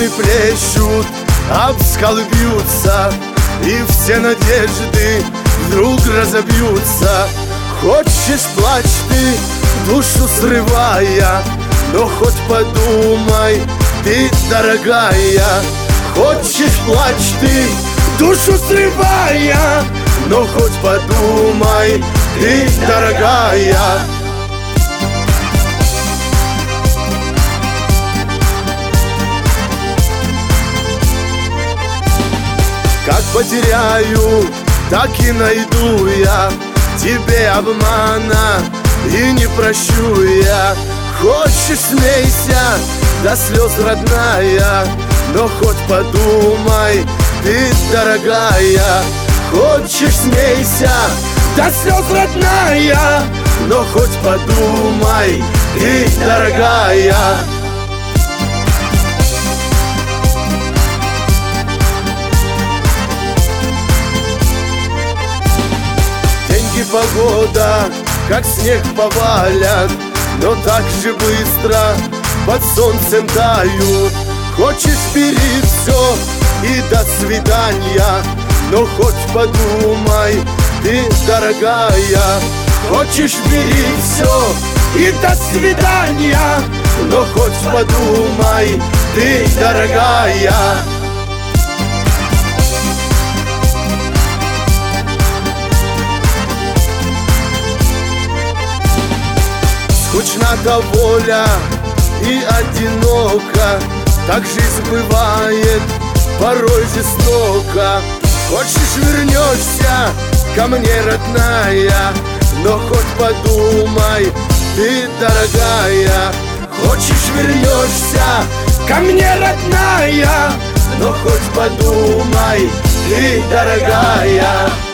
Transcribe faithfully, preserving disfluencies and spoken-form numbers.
волны плещут, об скалы бьются, и все надежды вдруг разобьются. Хочешь, плачь ты, душу срывая, но хоть подумай, ты дорогая. Хочешь, плачь ты, душу срывая, но хоть подумай, ты дорогая. Как потеряю, так и найду я тебе обмана и не прощу я. Хочешь, смейся до слез, родная, но хоть подумай, ты дорогая. Хочешь, смейся до слез, родная, но хоть подумай, ты дорогая. Погода, как снег повалят, но так же быстро под солнцем тают. Хочешь, бери все и до свидания, но хоть подумай, ты дорогая. Хочешь, бери все и до свидания, но хоть подумай, ты дорогая. Скучна-то воля и одиноко, так жизнь бывает порой жестоко. Хочешь, вернешься ко мне, родная, но хоть подумай, ты дорогая. Хочешь, вернешься ко мне, родная, но хоть подумай, ты дорогая.